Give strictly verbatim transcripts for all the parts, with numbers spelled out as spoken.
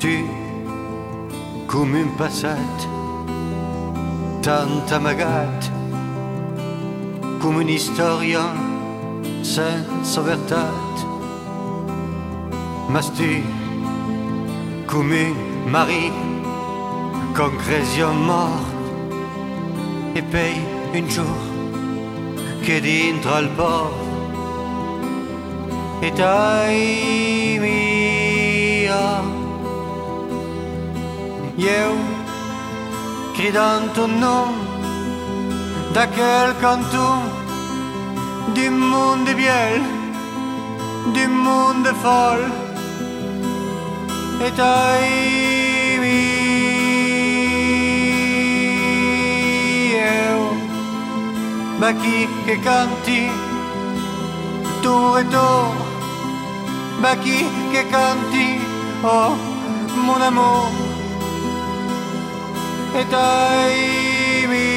tu come un passat, tanta magata, come un'istoria senza verità, ma tu come un mari con cresion mort, e poi un giorno che dentro al port e dai mia io gridando non da quel canton du monde biel du monde folle e dai mia ma chi che canti tu e tu, ma chi che canti oh mon amour e dai mi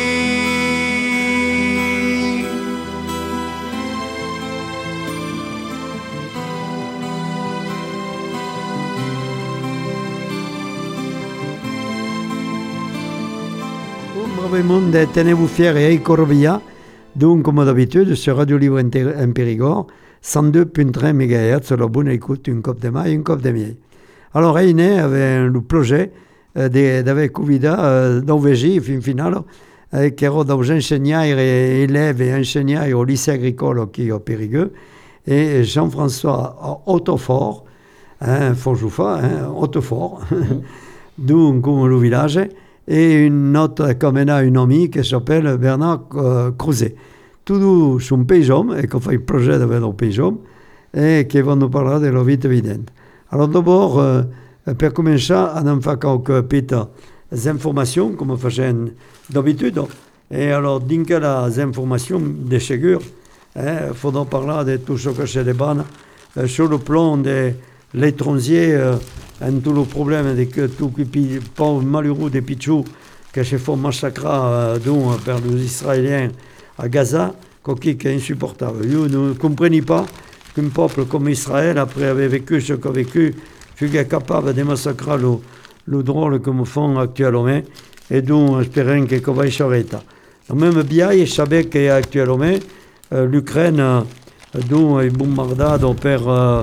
bravo monde, tenez-vous fiers et Corbilla. Donc, comme d'habitude, sur Radio Libre en Périgord, cent deux virgule un mégahertz, la bonne écoute, une coupe de maille, une coupe de miel. Alors, Reine avait le projet d'avec Covida d'Auvégie, fin finale, qui era des enseignants et élèves et enseignants au lycée agricole qui est au Périgueux, et Jean-François Hautefort, hein, Forjoufa, hein, Hautefort, d'où comme le village, et une autre comme un ami qui s'appelle Bernard euh, Crozet. Tous sont paysans et qu'on fait un projet avec les paysans et qui vont nous parler de la vie évidente. Alors d'abord, euh, pour commencer, on en fait quelques petites informations comme on fait d'habitude. Et alors, dans les informations de ségur, il hein, faudra parler de tout ce que se débat euh, sur le plan de l'étranger, euh, en tout le problème de que tout qui pauvres malheureux des pichous qui se font massacrer euh, par les Israéliens à Gaza, qui est insupportable. Vous ne comprenez pas qu'un peuple comme Israël, après avoir vécu ce qu'a vécu, fut capable de massacrer le, le drôle que nous font actuellement, et donc espérons que ça va s'arrêter. Même bien, je savais qu'actuellement, euh, l'Ukraine, euh, dont est bombardée par euh,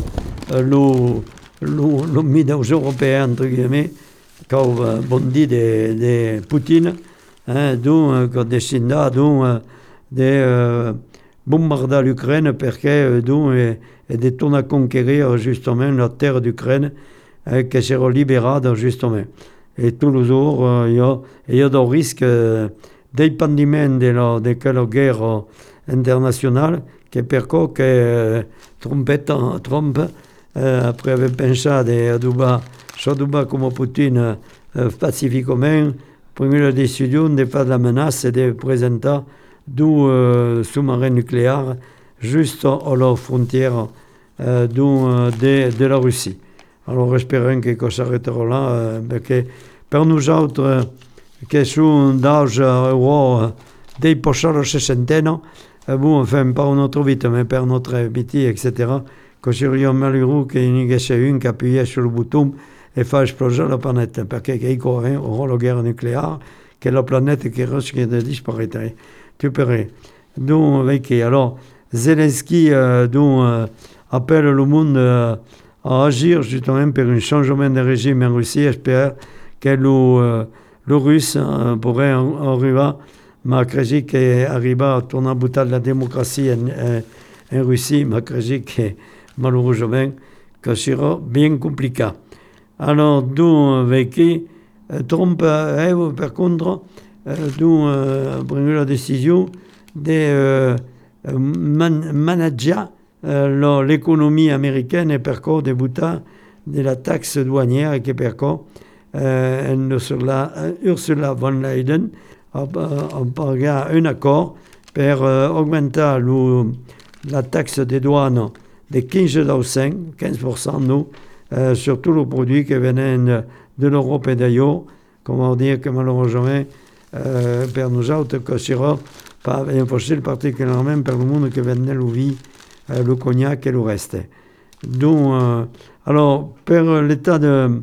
le le Middle européen, entre guillemets, comme euh, bon dit de, de Poutine, hein, dont euh, décide euh, de euh, bombarder l'Ukraine parce que euh, dont est de tourner à conquérir justement la terre d'Ukraine euh, qui sera libérée justement. Et tous les jours, euh, il y a, y a des risques euh, d'épandiment de la, de la guerre euh, internationale qui per que euh, Trump, Trump Euh, après avoir pensé à Duba, sur Duba comme Poutine euh, pacifiquement, pris la décision de faire de la menace et de présenter deux euh, sous-marins nucléaires juste à la frontière euh, de, de la Russie. Alors espérons que ça s'arrêtera là, euh, parce que pour nous autres, euh, qui sont d'âge euh, dépassé la soixantaine, euh, bon, enfin pas notre vite, mais pour notre petit, et cetera, que serions malheureux qu'il n'y ait une qui appuyait sur le bouton et fasse exploser la planète. Parce qu'il y aura la guerre nucléaire, que la planète qui risque de disparaître. Tu pourrais. Donc, avec, alors, Zelensky euh, donc, euh, appelle le monde euh, à agir justement pour un changement de régime en Russie. Espère que le, euh, le Russe euh, pourrait arriver, mais que qui arrive à tourner à bout de la démocratie en, en, en Russie, mais que malheureusement, que sera bien compliqué. Alors, d'où avec Trump, euh, par contre, euh, d'où euh, pris la décision de euh, man- manager euh, l'économie américaine et par contre de bouta de la taxe douanière et que par contre euh, Ursula, Ursula von Leyen a, a, a pris un accord pour euh, augmenter le, la taxe des douanes de quinze pour cent, quinze pour cent nous, euh, sur tous les produits qui venaient de, de l'Europe et d'ailleurs. Comment dire que malheureusement, euh, pour nous autres, que sera pas impossible, particulièrement pour le monde qui venait le vin, euh, le cognac et le reste. Donc, euh, alors, pour l'état de,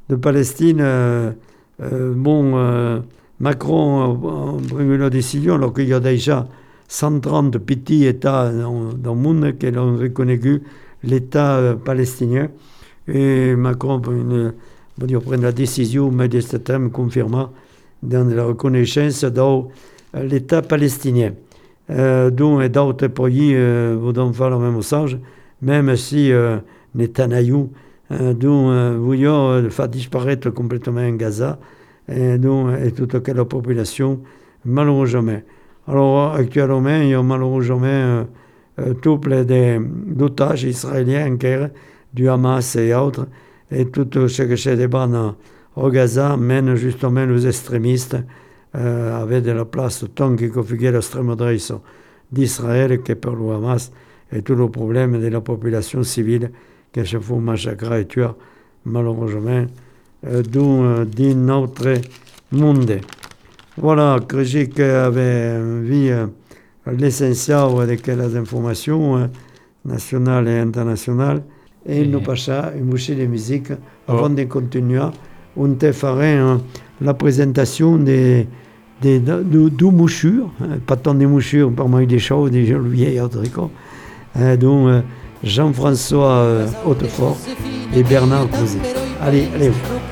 de Palestine, euh, euh, bon, euh, Macron a pris la décision, alors qu'il y a déjà cent trente petits États dans, dans le monde qui ont reconnu l'État euh, palestinien. Et Macron a une, bon, dire, prend la décision, mais de ce terme confirmant dans la reconnaissance de l'État palestinien. Euh, donc, et d'autres pays euh, vont faire le même message, même si euh, Netanyahou euh, donc, euh, voulait euh, faire disparaître complètement Gaza et, donc, et toute la population, malheureusement. Alors, actuellement, il y a malheureusement euh, euh, tout plein d'otages israéliens encore, du Hamas et autres, et tout ce que se débat au Gaza mène justement les extrémistes euh, avec de la place tant qui configure l'extrême droite d'Israël que pour le Hamas et tout le problème de la population civile qui se font massacrer et tuer malheureusement euh, dans, dans notre monde. Voilà, que j'ai avait vu euh, l'essentiel de les informations euh, nationales et internationales. Et nous passons une bouchée de musique avant oh. de continuer. On te ferait hein, la présentation des, des, de, de mouchures, hein, pas tant des mouchures, par moi des choses, des janvier et autres trucs. Euh, donc euh, Jean-François euh, Hautefort et Bernard Cousy. Allez, allez.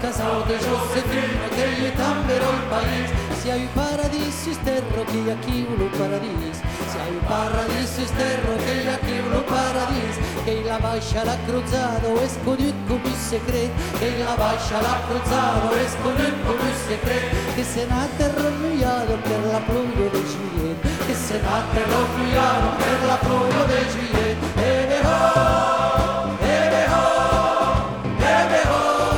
Que la baixa la cruzado es conut com un secret, que la baixa la cruzado es conut com un secret, que se n'ha terremmogliato per la pluja de juillet, que se n'ha terremmogliato per la pluja de juillet. E beho, e beho, e beho,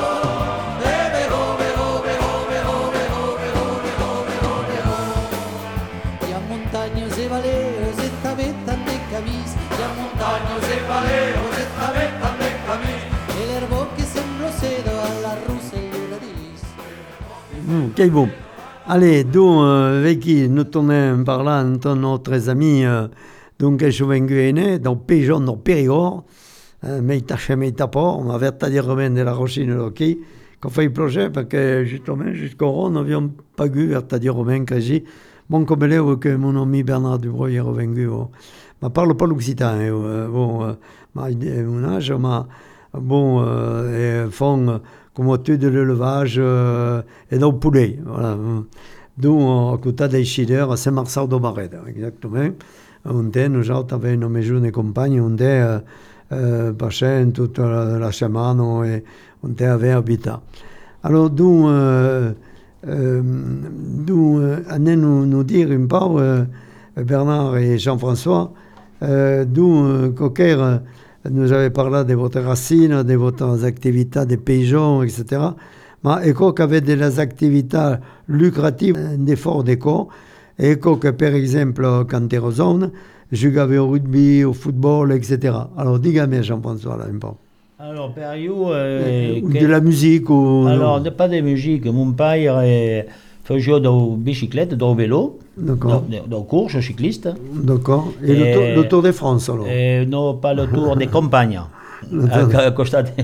e beho, beho, beho, beho, beho, beho, beho, beho, beho. Y a montaños e valeos e tabetan de camis, y a montaños e valeos e tabetan de camis, e l'herbo che sembra sedo alla russa e radis. Mmh, quel beau. Allez, donc, euh, avec qui nous tournons par là, notre ami, euh, donc, je suis venu dans Péjon, dans Périgord, euh, mais il t'a jamais tapé, on avait à dire Romain de la Rochine, ok, qu'on fait le projet, parce que justement, jusqu'au nous n'avions pas vu, à dire Romain, que j'ai, bon, comme elle est, que mon ami Bernard Dubreuil est revenu, bon. Je ne parle pas l'occitan, euh, bon, euh, mon âge, ma, bon, euh, et font comme tout de l'élevage euh, et dans le poulet, voilà. Donc, à côté des Chiders, à Saint-Marcel de Barret, exactement. On était, nous autres, avec une maison de campagne, on était, euh, euh, passé toute la, la semaine, et on était avec habitat. Alors, donc, euh, euh, donc, allez nous, nous dire un peu, euh, Bernard et Jean-François, euh, d'où Coquer euh, nous avait parlé de votre racine, de votre activités des paysans, et cetera. Mais éco qu'avait des activités lucratives d'efforts d'éco, et que par exemple, quand tu es aux zones, je jouais au rugby, au football, et cetera. Alors, dis-moi, Jean-François, là, un peu. Alors, per io... Euh, ou de la musique ou... Alors, non. Pas de musique. Mon père est... faisait de la bicyclette, de vélo, d'accord. de, de, de course cycliste. D'accord. Et, et le, tour, le Tour de France, alors et non, pas le Tour des campagnes. à Costa de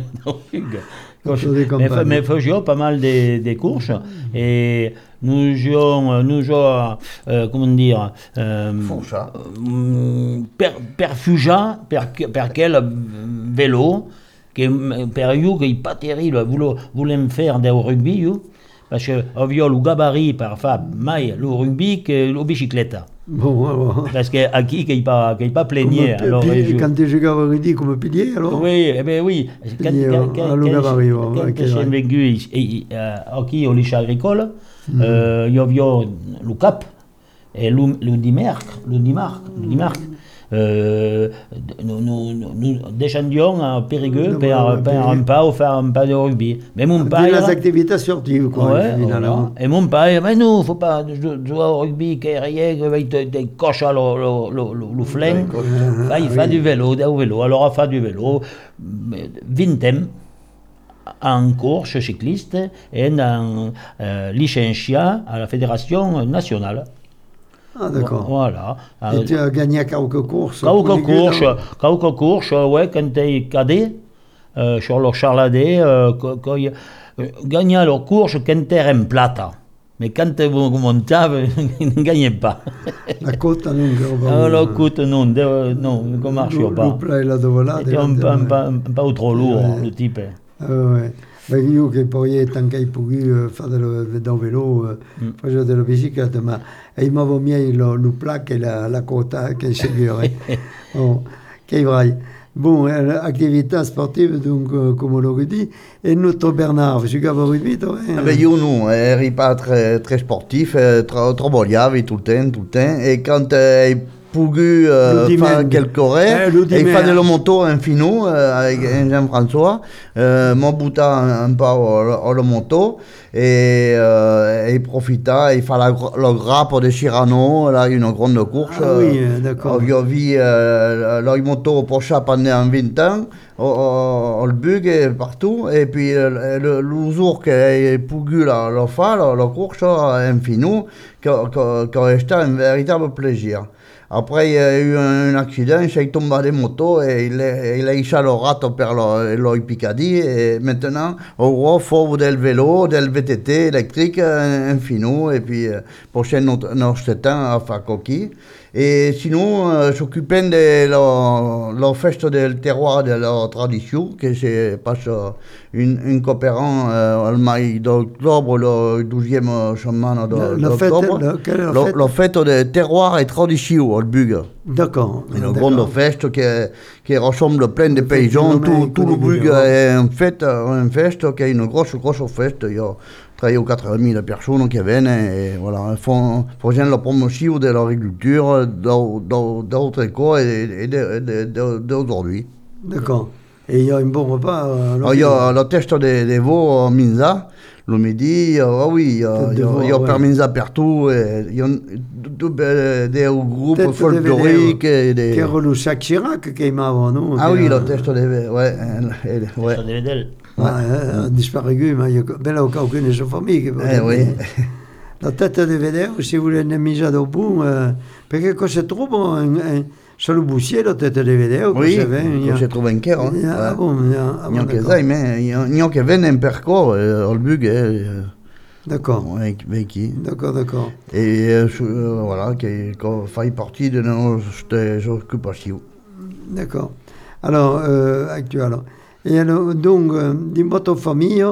mais, mais faisait pas mal de, de courses. Et nous jouons, nous jouons euh, comment dire, euh, per, per fuja, per, per quel vélo, que per io, qui n'est pas terrible, voulons faire du rugby, io, parce que avio le gabarit par faire mai le rugby que le bicyclette. Bon, alors. Parce qu'aquí, qu'il n'y a pas plénier. Alors, pilier, quand tu joues au rugby comme pilier, alors oui, eh ben oui. Pilier, quand, quand, le gabarit, quand, quand okay, j'ai vécu ici au lycée agricole, il mm. euh, y avait le cap, et le, le dimanche, le dimanche, le dimanche, euh, nous, nous, nous descendions à Périgueux pour un pas ou faire un pas de rugby. Mais mon père... les activités sorties, quoi. Ouais, voilà. Et mon père, mais non, il ne faut pas jouer au rugby, qu'il y ait rien, avec des coches à le flingue. Il fait du vélo, du vélo. Alors, il fait du vélo, vingt ans en course cycliste et en euh, licencié à la Fédération nationale. Ah, d'accord. Voilà. Et tu as gagné quelques courses? Quelques courses, quelques courses, ouais, quand tu es cadet, euh, sur le charladé, euh, quand il euh, gagnait la course quand era en plata. Mais quand vous montez, vous ne gagnez pas. La côte, non, Ah, la côte, non, de, non, ne marche pas. Le plat, là, devant là. C'était un, un, un, un peu trop lourd, ouais. Le type. Ah, ouais. Ben, io che poi, tant che potuto fare del velo, mm. facevo della bicicletta, ma e mi avevo messo il plat e la, la quota che seguiva. Oh, che vai. Bon, actività sportive, donc, comme on l'aurait dit. Et notre Bernard, vous avez rugby, toi hein? Ah ben, io non, eri pas très, très sportif, trop, trop vogliavi tout le temps, tout le temps. Et quand euh, pouvue euh, faire quelques horaires eh, et faire de la moto en fino euh, avec Jean-François euh, mon bouta un, un peu au, au moto et euh, et profita et faire la, la grappe de Chirano là une grande course ah, oui, d'accord euh, j'ai vu euh, la moto pour ça pendant vingt ans au, au, au bug partout et puis le, le, le jour que pouvue la, la faire la, la course en fino que, que, que c'était un véritable plaisir. Après, il y a eu un accident, il s'est tombé des motos et il a, il a eu le rat per l'O Picardie. Et maintenant, au gros, il faut del vélo, del V T T électrique, infino, et puis prochain notre temps à faire coquille. Et sinon, euh, s'occuper de la, la fête du terroir de la tradition, que c'est passe une, une coopérant euh, le mois d'octobre, le douzième semaine d'octobre. La, la, la fête du terroir et tradition, le Bug. D'accord. Une grande fête qui, qui ressemble plein de paysans. Tout, tout le Bug est une fête, une fête qui est une grosse, grosse fête. Il y a trois ou quatre mille personnes qui viennent et voilà, font, font la promotion de l'agriculture d'autres écoles et, et d'aujourd'hui. D'accord. Et il y a un bon repas euh, Il y a la teste de, de veau à Minza, le midi, ah oui, il y a, il y a, il y a ouais. per Minza partout, et il y a des groupes folkloriques. Qui est le Jacques Chirac qui est mort, non? Ah oui, la teste de veau, ouais. La teste de vedel. Ouais, ha disparu, ma io bella aucune sua famiglia. Eh oui. La tête de vedere, se vuole ne mangiare au bout, euh, perché cosa trovo sur le boussier, la tête de vedere? Oui, cosa trovo in chiaro. Ah bon, il y a que ça, mais il y a que viennent un perco, au bug. D'accord. Avec qui. D'accord, d'accord. Et euh, voilà, qui fait partie de nos occupations. D'accord. Alors, euh, actuellement. Et alors, donc, euh, dans votre famille,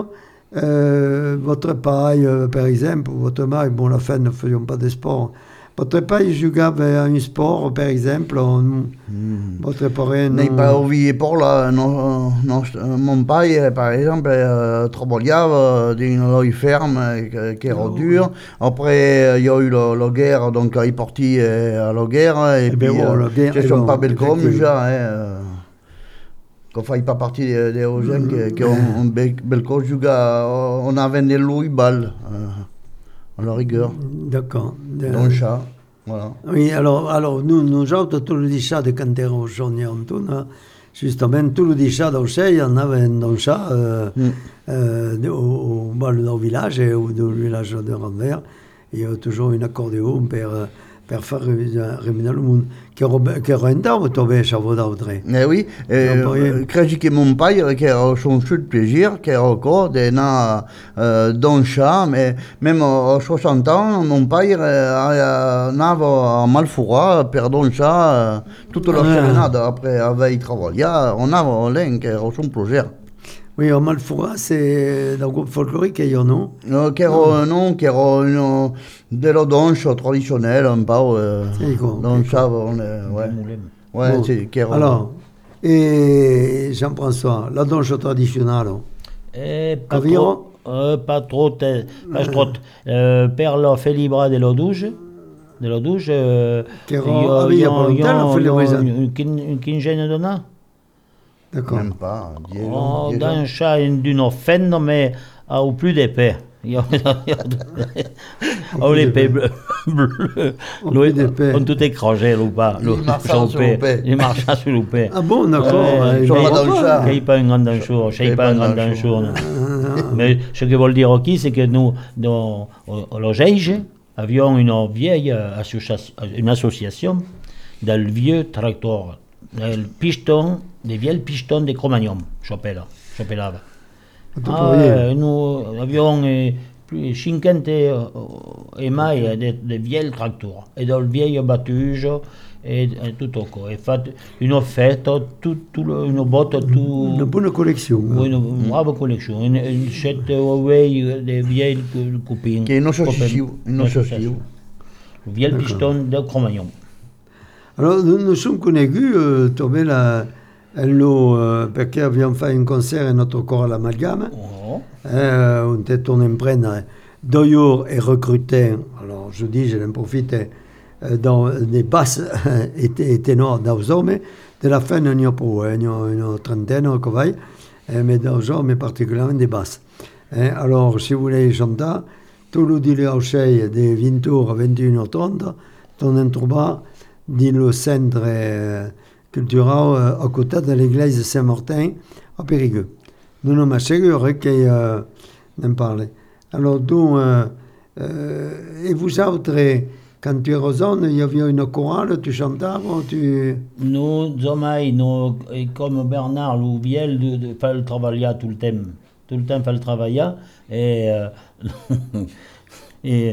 euh, votre père, euh, par exemple, votre mère, bon, la fin, ne faisions pas de sport. Votre père jouait à un sport, par exemple, on, mm. votre père... Non, pas oublié pour la, non, non, mon père, par exemple, euh, travaillait dans une ferme qui était oh, dure. Oui. Après, il y a eu la, la guerre, donc il est parti à la guerre. Et, et puis, bon, euh, je ne suis pas bel comme déjà. Hein, qu'on ne fasse pas partie des, des gens qui, qui ont un bel, bel coach, on a vendu louis balles, euh, à la rigueur. D'accord. Dans le chat, voilà. Oui, alors, alors nous, nous autres, tout le chat de quand on journée en tout, justement, tout le chat d'Orsay, on avait un chat euh, mm. euh, au, au, au village, et au, au village de Ranvers, il y a toujours un accordéon pour... per far remenar le monde, che rentava tombé chaveau d'autre. Eh oui, euh, credi que mon père, qui a son seul plaisir, qui a encore des nains euh, dans chat, mais même à soixante ans, mon père euh, n'avait à Malfoura, per don chat, euh, toute la ah. sérénade, après avoir travaillé, on avait l'un qui a son plaisir. Oui, au Malfoura, c'est dans le groupe folklorique qu'il y a, non? Non, qui era, non, qui era une, de la danse traditionnelle, un peu. Euh, donc ça, on est, ouais. Ouais, bon. C'est, qui era... Alors, et Jean-François, la danse traditionnelle? Eh, pas, trop, euh, pas trop, te, pas trop. Euh, per la Felibra de la douche, de la douche, euh, il y a, il y a, une quinzaine de nains. D'accord. Même pas. Dieu, oh, Dieu d'un chat d'une offense, mais au plus d'épais. Oh, l'épée bleue. On tout écrangé, ou pas. Il marcha sur l'épée. Il marcha sur l'épée. Ah bon, d'accord. Je n'ai pas un grand danchour. Je n'ai pas un grand danchour. Mais ce que veut dire aussi, c'est que nous, au Logège, avions une vieille association, une association dans le vieux tracteur. Le piston des vieilles pistons de Cro-Magnon, j'appelle, j'appelava. Ah, eh, nous avions eh, plus cinquante et, et mai de, de vieilles tracteurs, et dans le vieil battuge, et, et tout au coup. Et fait une fête, tout, tout le, une botte, tout... Une bonne collection. Oui, une, une brave collection. Une, une cette veille de vieilles copines. Che non so si non so si. Vieilles pistons de Cro-Magnon. Alors, nous nous sommes connus, euh, Tomé, là, nous, euh, parce qu'avions fait un concert à notre corps à l'amalgame. Oh. Euh, on était tourné en prenne. D'ailleurs, est recruté, alors je dis, je l'en profite, euh, dans les basses et, et ténors dans hommes. De la fin, il n'y a pas, il y a une trentaine, comme ça, mais dans hommes, particulièrement des basses. Et alors, si vous voulez chanter, tout le dimanche de vingt heures à vingt et une heures trente, on en trouve dans le centre euh, culturel euh, à côté de l'église Saint-Martin à Périgueux. Nous sommes sûrs qu'on euh, en parle. Alors, donc, euh, euh, et vous autres, quand tu es aux zones, il y avait une chorale, tu chantais ou tu... Nous, jamais, nous, et comme Bernard Louviel, de, de, fait le travail tout le temps. Tout le temps, fait le travail. Et... Euh, et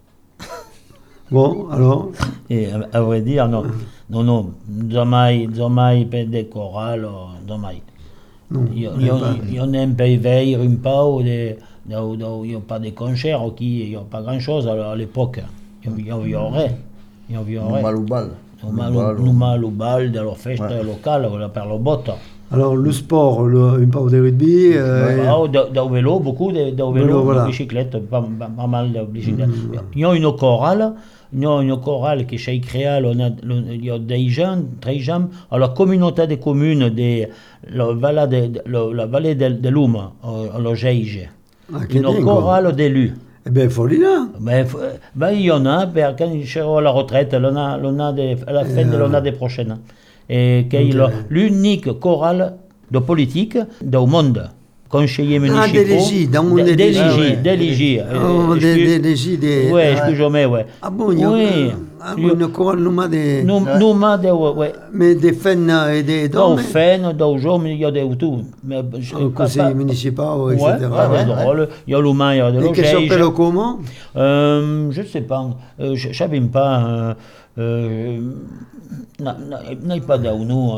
Bon, alors Et à, à vrai dire, non, non, non, jamais, jamais pas de chorale, jamais. Non, Il y a un peu veille, un peu, il n'y a pas de concerts, il n'y a pas grand-chose à l'époque. Il y aurait, il y aurait. Mal ou bal. Nous mal ou bal de la fête locale, on l'appelle le botte. Alors, le sport, le, un peu de rugby... Euh, oh, de, de vélo, beaucoup de, de vélo, vélo voilà. De bicyclette, pas, pas, pas mal de bicyclette. Mm. Il y a une chorale, il y a une chorale qui s'est créée, il y a des gens, très jeunes, à la communauté des communes de la vallée de, de, la vallée de, de l'Oum, à la Geige. Ah, une bien, chorale d'élus. Eh bien, il faut l'y là. Ben, ben, il y en a, ben, quand ils seront à la retraite, l'on a, l'on a des, à la fin de l'année prochaine. Et qui est l'unique chorale de politique du monde. Conseiller municipal. Ah, des légis, dans mon des légis, des légis. Oh, des légis, des... Oui, excusez-moi, oui. Ah bon, il y a oui. Ah, bon, une chorale, nous m'a des... Nous m'a des, oui. Mais des fennes et des... Des fennes, des hommes, il y a des tout. Conseiller municipal, et cetera. Oui, c'est drôle. Il y a l'humain, il y a des loges. Et qu'est-ce qu'on s'appelle comment euh, Je ne sais pas. Euh, je ne savais pas... Euh, n'a pas d'aunou.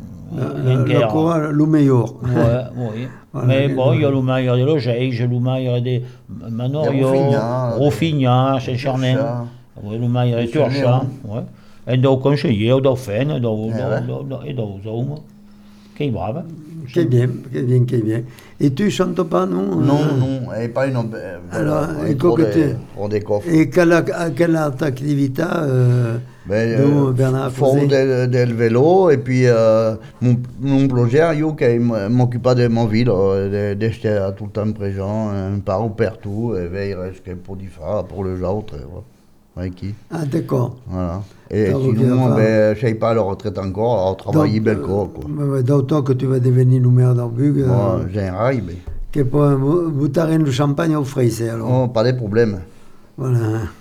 Le chorale, le meilleur. Oui, oui. Mais bon, il y a l'humain, il y a des loges, il y a l'humain, il y a des Manorio, Rofigna, Saint-Charnin. Oui, l'humain, il y a des Turchans. Et des conseillers, des fennes, et des hommes. Qui est brave. Qui bien, qui bien, qui bien. Et tu ne chantes pas, non? Non, non, et pas une... Alors, et quoi que tu... Pour des coffres. Et quelle, quelle activité euh, ben, euh, Bernard faisait? Fond del vélo, et puis euh, mon, mon projet, yo, qui m'occupait de mon vie, d'être tout le temps présent, un parent partout, et veiller ce qu'il pour dire pour les autres. Avec qui? Ah, d'accord. Voilà. Et sinon, ben, je ne sais pas la retraite encore, on travaille Belco. D'autant que tu vas devenir numéro d'un bug. Bon, j'ai un rail, mais... Que pour vous t'arrêter le champagne au frais, alors. Oh, pas de problème. Voilà.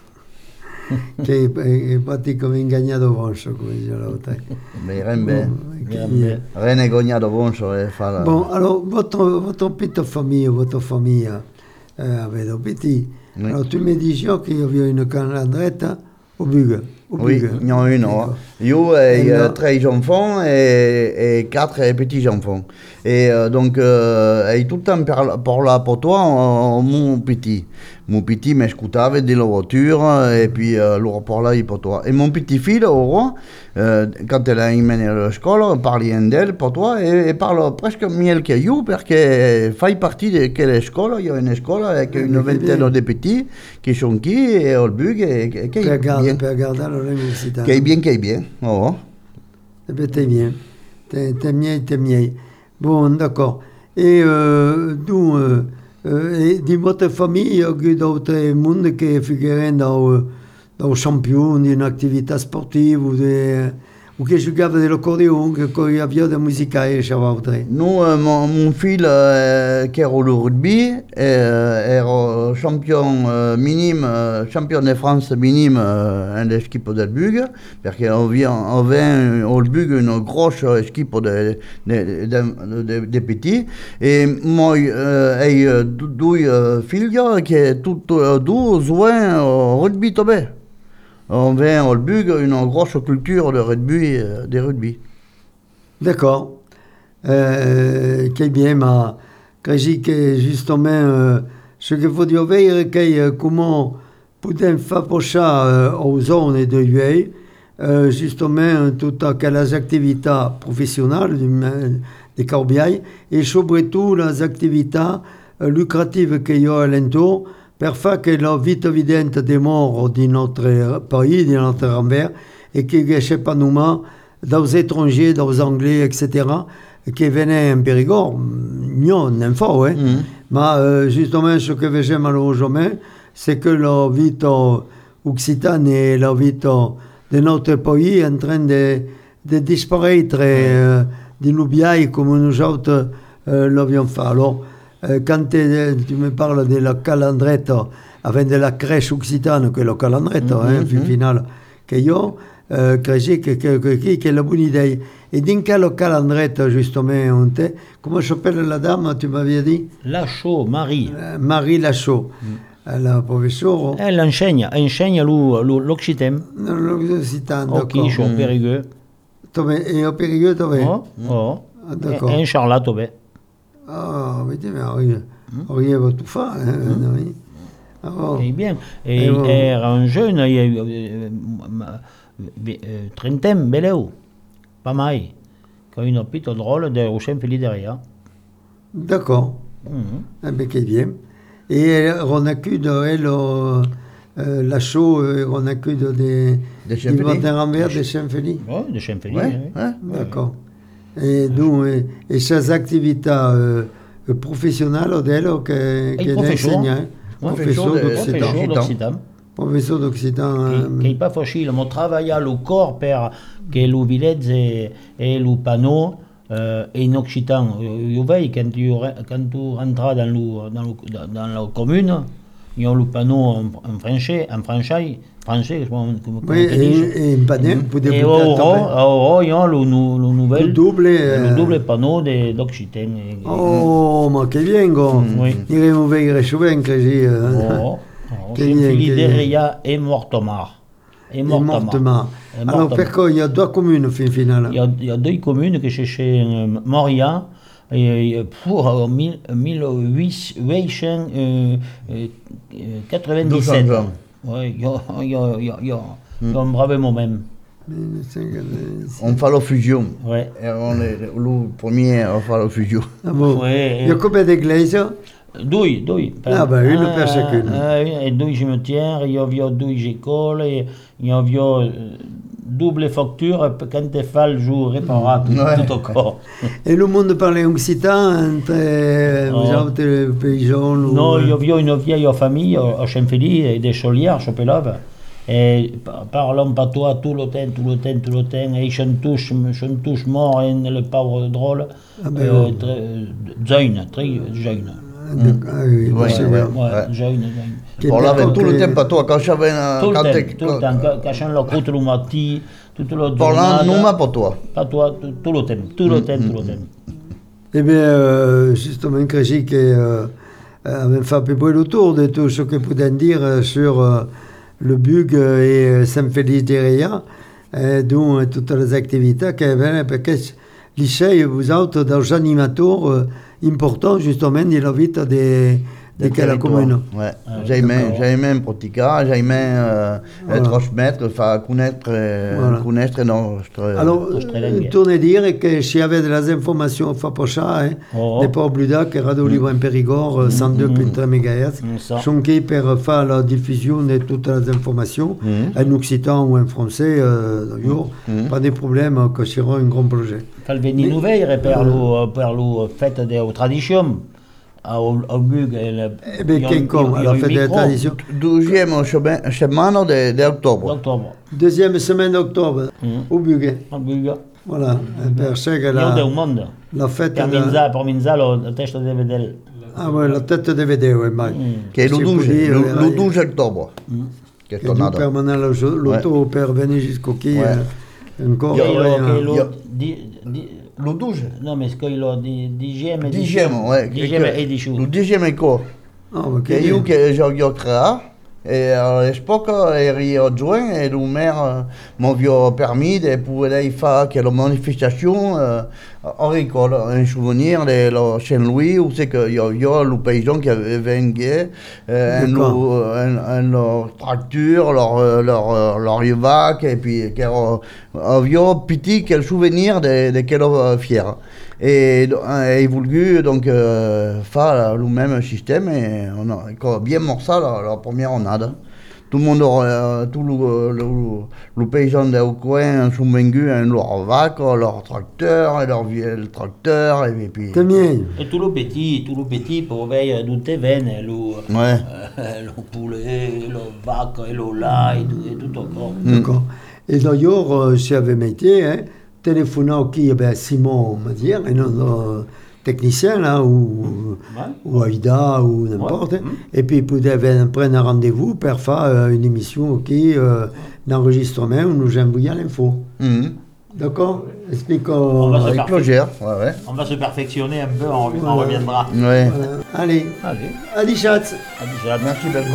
Che è parti come ingagnato Vonso, come dice l'autre. Mais rien bien. Rien n'est gagnato Vonso. Bon, alors, votre, votre petite famille, votre famille, euh, avec des petits, oui. Alors tu me dis qu'il y avait une calandrette au Bug. Oui, il y en a une. Il y a treize enfants et, et quatre petits-enfants. Et euh, donc, euh, et tout le temps par là pour toi, mon petit. Mon petit m'écoutait de la voiture et puis euh, le rapport là, il pour toi. Et mon petit-fils, au roi, euh, quand elle a emmené à l'école, on parlait d'elle pour toi et, et parle presque mieux que you parce qu'elle fait partie de quelle école. Il y a une école avec une vingtaine de petits qui sont qui et au Bug et qui est bien. Qui est bien, qui est bien. Oh. Eh bien, t'es bien. T'es, t'es bien, t'es bien. Bon, d'accord. Et euh, d'où... Euh, Euh, di votre famille, il y a d'autres mondes qui figurent dans, dans le champion d'une activité sportive ou, de, ou che giocava dell'accordeon, che aveva da musica e c'aveva. Nous, euh, mon, mon fils euh, qui est au rugby est, est champion euh, minime, euh, champion de France minime euh, en l'équipe del Bug, parce qu'on vient, on vient au Bug une grosse équipe de, de, de, de, de petits. Et moi, euh, j'ai deux filles qui toutes deux jouent au rugby tombé. On vient au Bug une grosse culture de rugby, de rugby. D'accord. Euh, che bien, ma così che giustamente ce che voglio vedere che come possiamo fare posare aux zone de Uei euh, giustamente tutte quelle attività professionali di corbiai e soprattutto le attività euh, lucrative che io ho all'intorno per fare che la vita evidente dei morts di nostro paese, di nostro Rambert, e che riesce pas nous daux étrangers, daux anglais, et cetera, qui venaient en Périgord, non, n'importe, hein. Mm. Mais euh, justement, ce que j'ai malheureusement, c'est que la vie occitane et la vie de notre pays est en train de, de disparaître, euh, de l'oublier comme nous autres euh, l'avions fait. Alors, euh, quand tu me parles de la calandrette, avec de la crèche occitane, que la calandrette, mm-hmm. hein, au final, que io, Euh, credi che, che, che, che è la buona idea. E in quel calendretto, giustamente, come s'appelle la dame, tu m'avais dit? Lachaud, Marie. Euh, Marie Lachaud. Mm. La professeure. Elle enseigne, enseigne l'occitan. L'occitan, d'accord. Ok, je suis au Périgueux. Et au Périgueux, tu veux? Oh, oh. Ah, d'accord. Et en Charlotte, tu veux? Ah, vedi, mais rien. Rien va tout faire. Hein, oui. Ah, bon. Eh bien. Et, et bon. Era un jeune, il y a eu... trentaine, beleu, pas mal, qui a une petite drôle de Rochen Félix derrière. D'accord. Mm-hmm. Eh bien, qui est bien. Et on a que de elle, euh, la show, on a que de des de Champfély. De Champfély. Oui, de Champfély. Ouais, oui. Ouais, d'accord. Et donc, et, et ces activités euh, professionnelles d'elle, qu'elle enseigne. Professeur d'occitan. Professeur d'occitan. Che è pas facile, ma travailla le corps per che lo villezze e lo panneau euh, in occitan. Io vedi quand tu, quand tu rentres dans, le, dans, le, dans la commune, il y a le panneau en, en français, en français, français, come, come oui, et, et in panneau, vous pouvez et ora il y a le, le nouvel, le double, le double panneau d'occitan. Oh, ma che vengo! Mm, oui. Diremo vedere souvent così. Oh. Saint-Philippe d'Eria et Mortemart. Et Mortemart. Alors, pourquoi il y a deux communes, fin final? Il y a, il y a deux communes qui cherchent euh, Moria et pour mille huit cent quatre-vingt-dix-sept. Oui, il y a, il y a, il y a, il y a, il y a un brave moment. On fait la fusion. Ouais. Et on est le premier à faire la fusion. Ah bon? Ouais, il y a combien d'églises? Deux, deux. Ah ben une per chacune. Et deux cimetières, il y avait deux écoles, et il y avait double facture quand tu fais le jour réparer tout, ouais. tout au corps. Et le monde parlait occitan entre oh. vous autres paysans? Non, il y avait une vieille famille à Champfély, des chaulières, Chopelave. Et parlant patois tout le temps, tout le temps, tout le temps, et ils sont tous, sont tous morts, et le pauvre drôle, ah ben euh, oh. très jeune, très jeune. Mm. Ah oui, ouais, c'est ouais, bien. Ouais, jeune, jeune. On l'avait tout le temps, pas toi, quand j'avais un. Tout le temps, tout le temps, quand j'avais la croûte le matin, tout le temps. Pour l'un, non, mais pas toi. Pas toi, tout le temps, tout le temps, tout le temps. Eh bien, euh, justement, Crégy qui euh, avait fait un peu le tour de tout ce que pouvait dire sur euh, le Bug et Saint-Félix d'Eria, dont toutes les activités qu'il y avait, parce que lycée, vous autres, des animateurs euh, importants, justement, de la vie de, de quelle commune. Ouais. Ah, j'ai aimé pratiquer, j'ai aimé euh, voilà. transmettre, faire connaître, voilà. connaître notre. Alors, tournez dire que s'il y avait des informations à faire hein, oh. n'est pas oublié que Radio Libre en Périgord, cent deux virgule trois mégahertz, sont qui pour faire la diffusion de toutes les informations, mm. en occitan ou en français, euh, d'ailleurs, mm. pas de problème, que sera un grand projet. Cal venir nouvelle per le per le fait des traditions. au, au Bug. Eh bien, quelqu'un, à la fête de la tradition. Douzième semaine d'octobre. D'octobre. Deuxième semaine d'octobre, Mm. au Bug. Au Bug. Voilà, per sé che Io la, del mondo. la fête Per de... Minza, per Minza, lo testo deve vedere. Ah, ouais, la tête de vedere, mai. Che è il Si può dodici, dire, il eh, dodici ottobre. Che è Che tu tornato. permanent l'auto per venire jusqu'au qui, Ouais. eh, ancora. Che lo, eh, che lo, io- di, di, Il dodici. no, ma che lo di, di Gem e di Dixième, ouais. Gem e di Sciù. Il dixième è co. Ah, ma Che che io che ho creato. E all'epoca eri giovane e il maire mi aveva permis di poter fare quella manifestazione a ricordo, un souvenir de Saint-Louis, où c'est qu'il y a le paysan qui avait vengé leur tracteur, leur, leur, leur vache, et puis qui avait petit quel souvenir de, de quelle fière. Et, et il voulu donc euh, faire le même système et on a bien morcé la, la première onade. Tout le monde, euh, tout le, le, le paysan du coin sont venus leur vache, leur tracteur, leur vieux tracteur et puis. T'es bien. Et tout le petit, tout le petit pour veiller tout te veine, le, Ouais. euh, le poulet, le vac, et le lait, et tout, et tout encore. D'accord. Et d'ailleurs, euh, si avait métier, hein, téléphonant qui, eh ben, Simon, on va dire, et notre technicien, là, ou, Ouais. ou Aïda, ou n'importe, Ouais. et puis ils pouvaient prendre un rendez-vous pour faire euh, une émission qui, euh, d'enregistrement, où nous envoyons l'info. Mhm. D'accord? Explique. On va se Avec faire- Clogère, ouais, ouais. On va se perfectionner un peu, on, on Ouais. reviendra. Ouais. Voilà. Allez, Allez, allez, chat. à déjà. Merci Belko.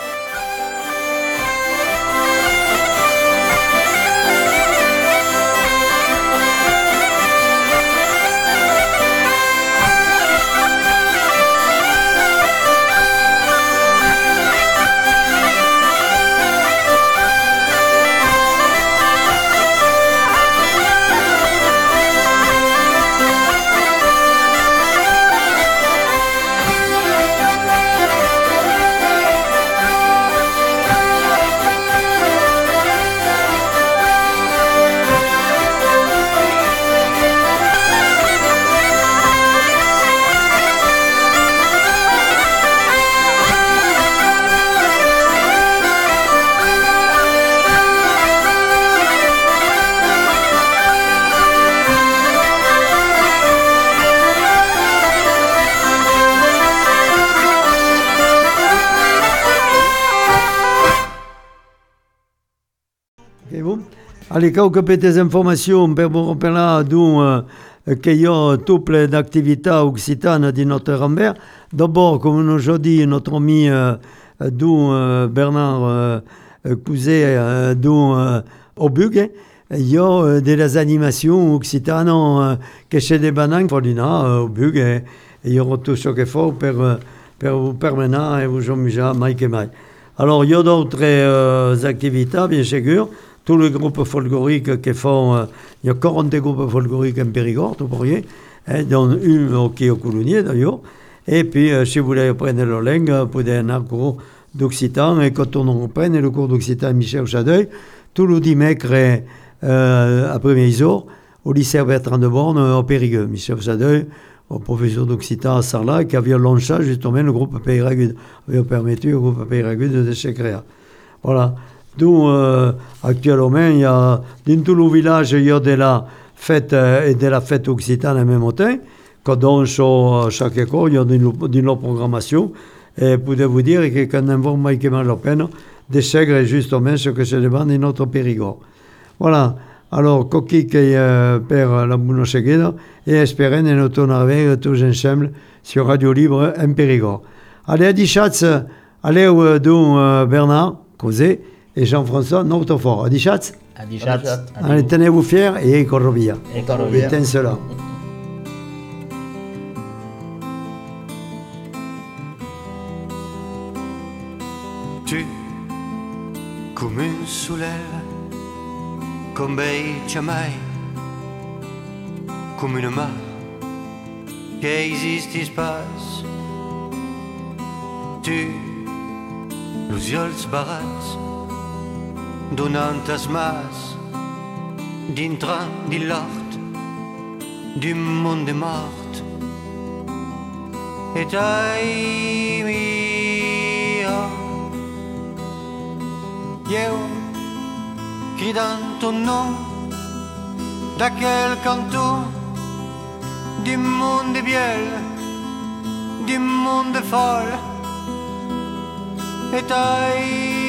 Ok, bon. Allez, quelques petites informations per vous rappeler d'où euh, qu'il y a tout plein d'activités occitanes de notre Rambert. D'abord, comme nous a dit notre ami euh, d'où euh, Bernard euh, Couzet, euh, d'où euh, au Bug, il y a euh, des animations occitanes euh, que chez des bananes, euh, au Bug, et il y aura tout ce qu'il faut pour, euh, pour vous permettre et vous amuser, Mike et Mike. Alors, il y a d'autres euh, activités, bien sûr. Tous les groupes folkloriques qui font... euh, il y a quarante groupes folkloriques en Périgord, tout pour rien, hein, dont une qui est au Coulonnier, d'ailleurs. Et puis, euh, si vous voulez apprendre la langue, vous pouvez aller un cours d'occitan. Et quand on reprend le cours d'occitan Michel Chadeuil, tout le dimanche, euh, après mes heures, au lycée Bertrand de Borne, au Périgueux. Michel Chadeuil, au professeur d'occitan à Sarlat, qui avait lancé justement le groupe Peyragude, avait permis au groupe Peyragude de se créer. Voilà. D'où, euh, actuellement, il y a, dans tout le village, il y a de la fête, euh, et de la fête occitane en même temps. Quand on sur chaque école, il y a de la programmation. Et vous pouvez vous dire que quand on va Mike la peine de segre justement ce que se demande dans notre Périgord. Voilà. Alors, coquille euh, per la bonne seguida et espérons nous tourner tous ensemble sur Radio Libre en Périgord. Allez, à dix chats, allez, euh, d'où euh, Bernard Causé et Jean-François Nautofort. À dix chats, À dix chats. allez, tenez-vous fiers et corrobia. Et corobia. Étincelant. Tu, come un soleil, con bei mai, come una mar che esiste spas. Tu, los ulls barats, donant as mas, dintre de l'art, du monde mort. et dai mia. Io gridant ton nom da quel canton du monde biel, du monde folle, et dai